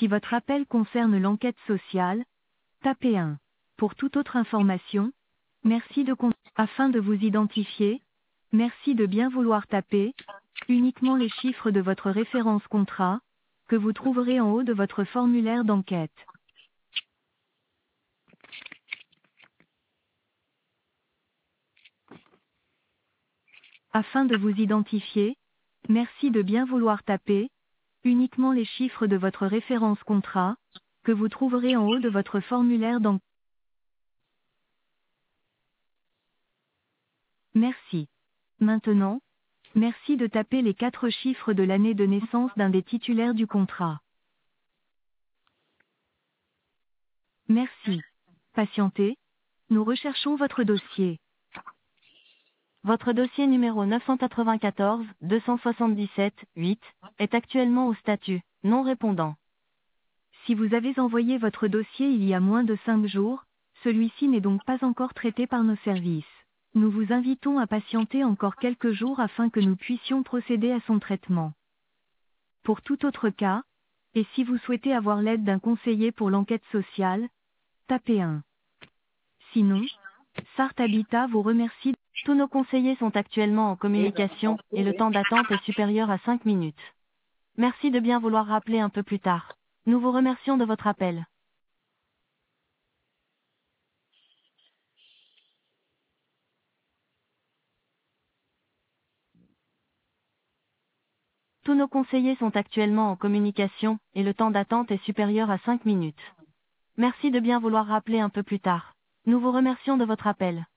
Si votre appel concerne l'enquête sociale, tapez 1. Pour toute autre information, merci de afin de vous identifier, merci de bien vouloir taper uniquement les chiffres de votre référence contrat, que vous trouverez en haut de votre formulaire d'enquête. Afin de vous identifier, merci de bien vouloir taper uniquement les chiffres de votre référence contrat, que vous trouverez en haut de votre formulaire d'enquête. Merci. Maintenant, merci de taper les 4 chiffres de l'année de naissance d'un des titulaires du contrat. Merci. Patientez. Nous recherchons votre dossier. Votre dossier numéro 994-277-8 est actuellement au statut non répondant. Si vous avez envoyé votre dossier il y a moins de 5 jours, celui-ci n'est donc pas encore traité par nos services. Nous vous invitons à patienter encore quelques jours afin que nous puissions procéder à son traitement. Pour tout autre cas, et si vous souhaitez avoir l'aide d'un conseiller pour l'enquête sociale, tapez 1. Sinon, Sart Habitat vous remercie. Tous nos conseillers sont actuellement en communication, et le temps d'attente est supérieur à 5 minutes. Merci de bien vouloir rappeler un peu plus tard. Nous vous remercions de votre appel. Tous nos conseillers sont actuellement en communication, et le temps d'attente est supérieur à 5 minutes. Merci de bien vouloir rappeler un peu plus tard. Nous vous remercions de votre appel.